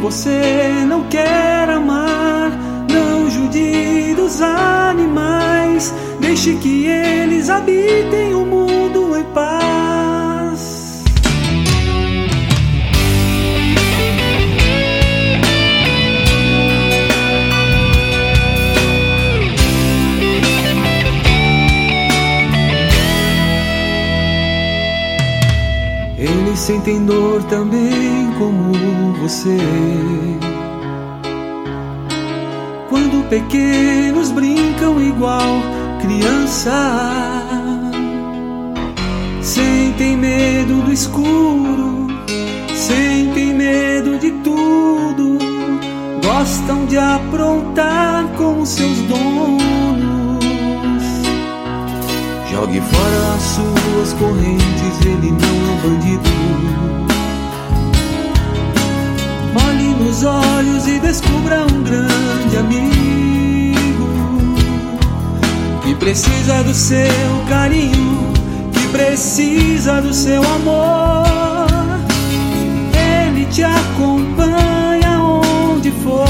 você não quer amar, não jude dos animais, deixe que eles habitem o mundo em paz. Eles sentem dor também como você. Quando pequenos brincam igual criança, sentem medo do escuro, sentem medo de tudo, gostam de aprontar com seus donos. Jogue fora as suas correntes, ele não é um bandido. Olhe nos olhos e descubra um grande amigo que precisa do seu carinho, que precisa do seu amor. Ele te acompanha onde for.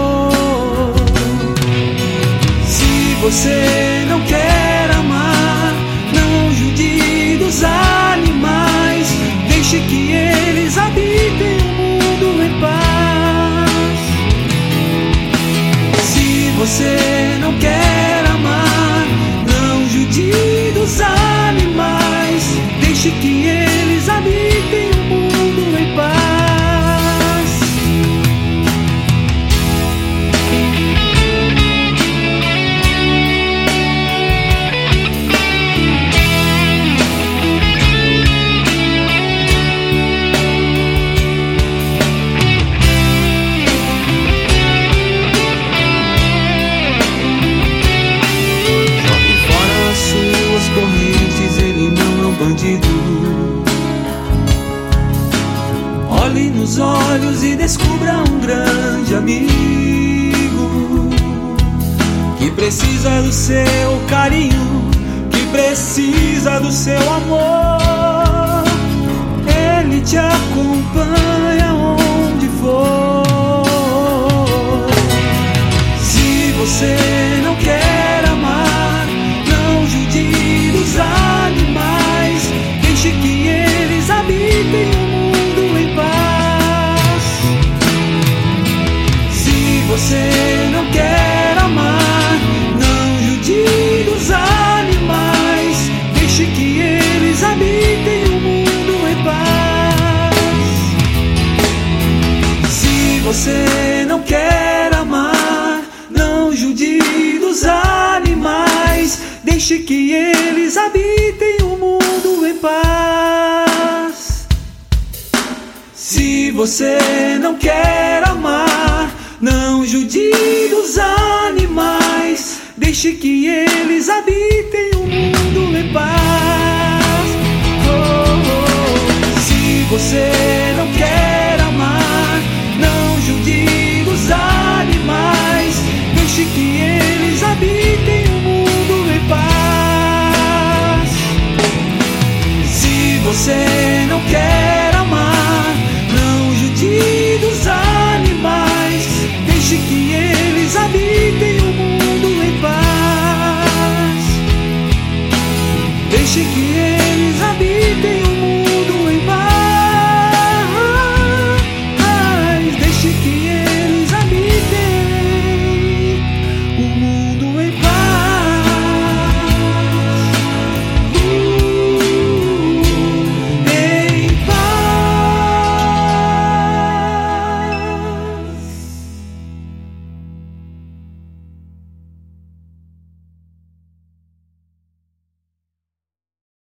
Se você não quer amar, não jude dos animais, deixe que eles habitem o mundo em paz. Se você não quer amar, não jude dos animais, deixe que eles habitem o mundo em paz. Correntes, ele não é um bandido. Olhe nos olhos e descubra um grande amigo que precisa do seu carinho, que precisa do seu amor. Ele te acompanha onde for. Se você não quer amar, não jude dos animais, deixe que eles habitem o mundo em paz. Se você não quer amar, não jude dos animais, deixe que eles habitem o mundo em paz. Se você não quer amar, não jude dos animais, deixe que eles habitem o mundo em paz. Se você não quer amar, não jude dos animais, deixe que eles habitem o mundo em paz. Se você